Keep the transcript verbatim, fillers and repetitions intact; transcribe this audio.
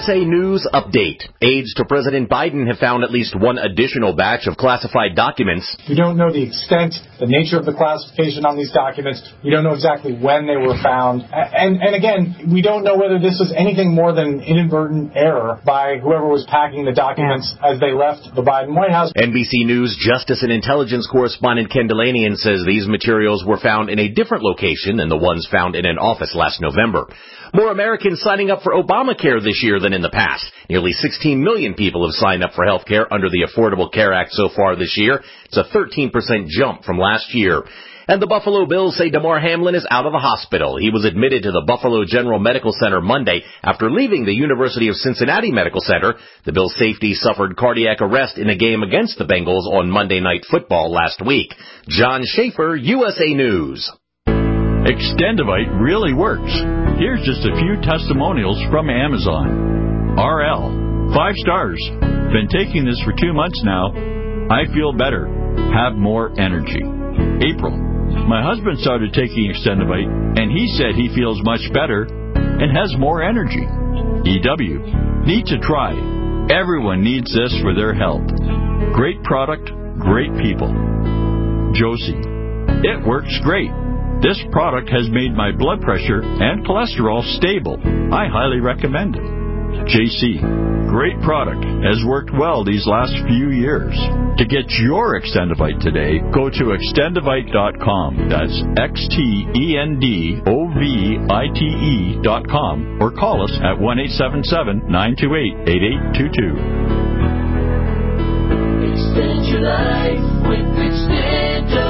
A News Update. Aides to President Biden have found at least one additional batch of classified documents. We don't know the extent, the nature of the classification on these documents. We don't know exactly when they were found. And, and again, we don't know whether this was anything more than inadvertent error by whoever was packing the documents yeah. as they left the Biden White House. N B C News Justice and Intelligence correspondent Ken Delanian says these materials were found in a different location than the ones found in an office last November. More Americans signing up for Obamacare this year than in the past. Nearly sixteen million people have signed up for health care under the Affordable Care Act so far this year. It's a thirteen percent jump from last year. And the Buffalo Bills say Damar Hamlin is out of the hospital. He was admitted to the Buffalo General Medical Center Monday after leaving the University of Cincinnati Medical Center. The Bills' safety suffered cardiac arrest in a game against the Bengals on Monday Night Football last week. John Schaefer, U S A News. Extendivite really works. Here's just a few testimonials from Amazon. R L, five stars. Been taking this for two months now. I feel better. Have more energy. April, my husband started taking Extendivite, and he said he feels much better and has more energy. E W, need to try. Everyone needs this for their health. Great product, great people. Josie, it works great. This product has made my blood pressure and cholesterol stable. I highly recommend it. J C, great product. Has worked well these last few years. To get your Extendivite today, go to extendivite dot com. That's X T E N D O V I T E dot com or call us at one eight seven seven, nine two eight, eight eight two two. Extend your life with Extendivite.